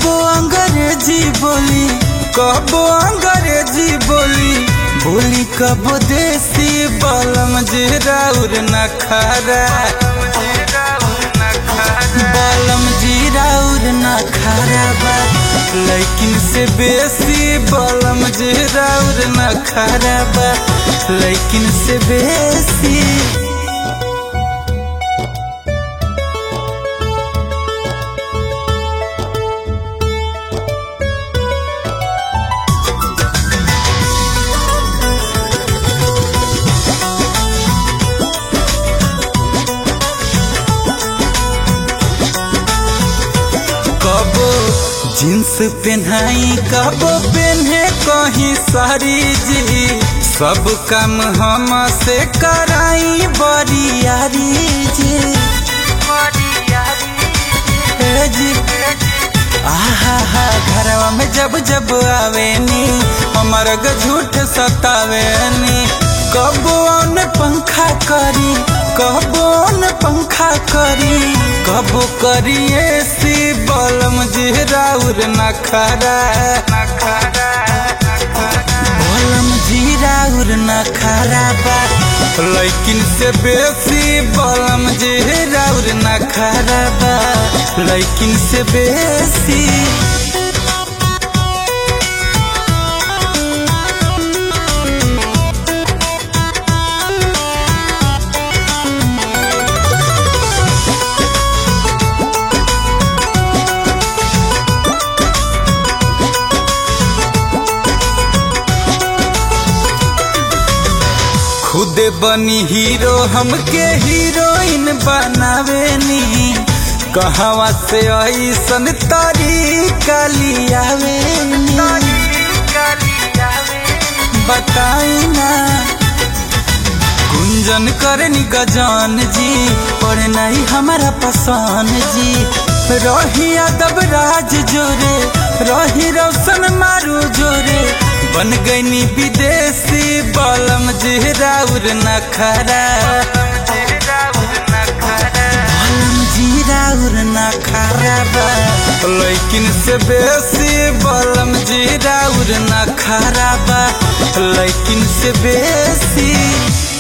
कबो अंग्रेजी बोली, कबो अंग्रेजी बोली, बोली कबो देसी बलम जीराउर नखरा, बलम जीराउर नखरा बा लेकिन से बेसी, बलम जीराउर नखरा बा लेकिन से बेसी। कबो जींस पहनाई कबो पहने कहीं साड़ी जी, सब काम हम से कराई बरियारी जी, आहा हा घरवा में जब जब आवेनी हमारा झूठ सतावेनी, कबो न पंखा करी, कबो न पंखा करी, कबो करिए सी बलम जीराउर नखरा, बलम जीराउर नखरा बा लेकिन से बेसी, बलम जीराउर नखरा बा लेकिन से बेसी। खुदे बनी हीरो हमके हीरोइन बनावेनी, कहवा से ऐसन तरीका लियावेनी, बताई ना गुंजन करनी गजान जी, पर नहीं हमारा पसंद जी, रही अदब राज जोरे, रही रोशन मारू जोरे, बन गईनी विदेशी बलम जीराउर नखरा, बलम जीराउर नखरा बा लेकिन से बेसी, बलम जीराउर नखरा बा लेकिन से बेसी।